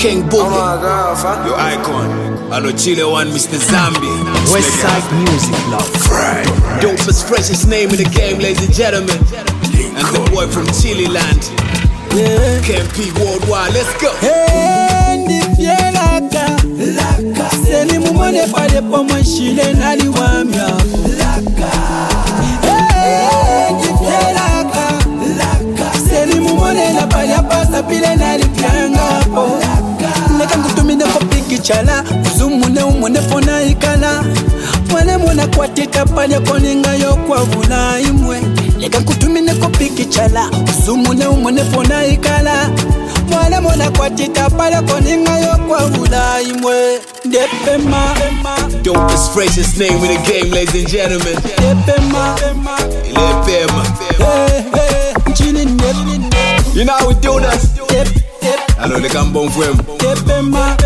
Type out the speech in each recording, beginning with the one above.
King Boogie. Oh my God, fuck. Your icon. Hello, Chile one, Mr. Zombie. Westside Music Love. Dopest, freshest name in the game, ladies and gentlemen. And the boy from Chile land. Yeah. KMP worldwide, let's go. Hey, ndifielaka laka seni mumone pale pomo shile nali wamya laka. Hey, ndifielaka laka seni mumone na pale pasa pile nali pianga po laka. Leka ngutumine kopiki chala uzumune umune fona ikala. Mwane mwana kwa tita pale koninga yo kwa vula imwe. Leka ngutumine kopiki chala uzumune umune fona ikala. Mwana mwana kwa tita pale koninga yo kwa vula imwe. Depema Dopest, freshest name in the game, ladies and gentlemen. Depema Hey, hey, chini nep. You know how we do that? Dep, dep, Hello, the Gambon Fwem. depema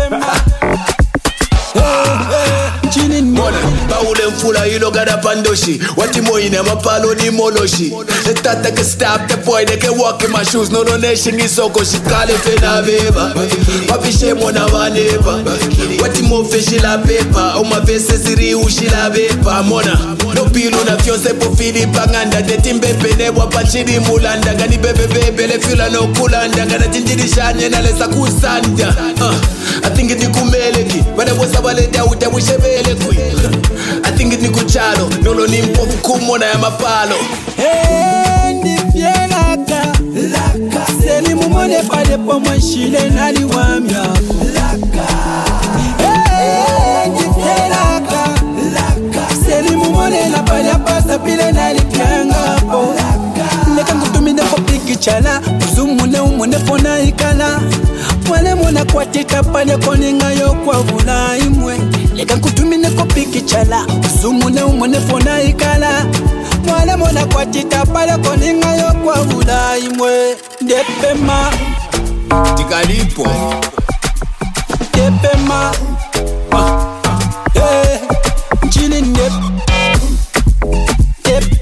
Hey, hey, chini nep. Mona, baule mfula ilogada pandoshi. Wati moine mapalo ni moloshi. The tata can stop the boy, they can walk in my shoes. No donation is so go she call it fena beba. Papi she mona waneba. Wati mo fishi la pepa. O ma vese siri ushi la bepa. Mona, no pilu na fiose po fili panganda. De timbe pene wapa chidi mulanda. Gani bebe bebe le fila no kulanda. Gana tinjidi shanye na lesa kusanda. I think it's kumeleki. But I was about it out, I wish I I think it's Nikuchalo, no nimpo kumona ya mapalo. Hey, ndifielaka laka seni mumone pale pomo shile nali wamya laka. Hey, ndifielaka laka seni mumone na pale pasa pile nali pianga po laka. Leka ngutumine kopiki chala uzumune umune fona ikala. Mwane mwana kwa tita pale koninga yo kwa vula imwe. Leka ngutumine kopiki chala uzumune umune fona ikala. Mwana mwana kwa tita pale koninga yo kwa vula imwe. Depema Tikalipo. Depema Hey, chini nep. Dep,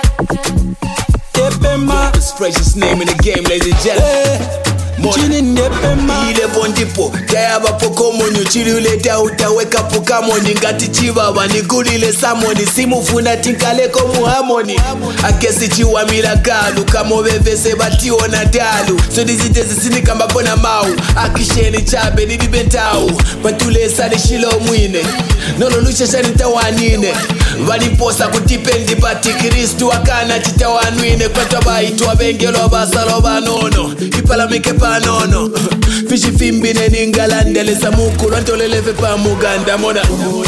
depema This freshest name in the game, ladies and gentlemen. Hey, chini nepema Ile bondipo, kaya bapoko monyo. Chili uleta utaweka poka moni. Ngati chibaba, nikulile samoni. Simu funa tinkaleko muhamoni. Akesi chiwa milagalu. Kamo vevese bati ona dalu. So dizitezi sini kamba bona mau. Akisheni chabe nilibentau. Pantule sani shilo mwine. Nono lucha shani tawanine. Valiposa kutipendi bati Kristu wakana chitawanwine. Kwa taba itwa bengelo basalo banono. Ipala mike panono. Fishi fimbi neningala lesa mukulu antolelefe pa muganda mona.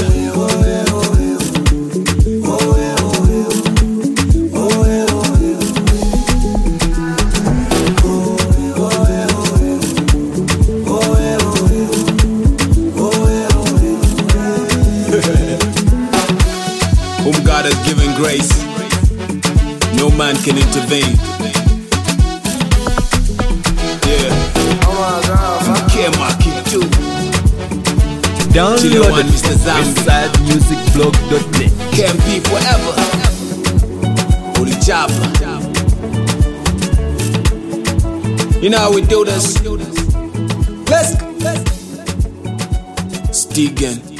Whom God has given grace, no man can intervene. Yeah, Oh my God, fuck. can't mark it too. Chile Download one, Mr. Zombie. WestsideMusicBlog.net. Can't be forever. Holy Jabba. You know how we do this. Let's go. Stigen.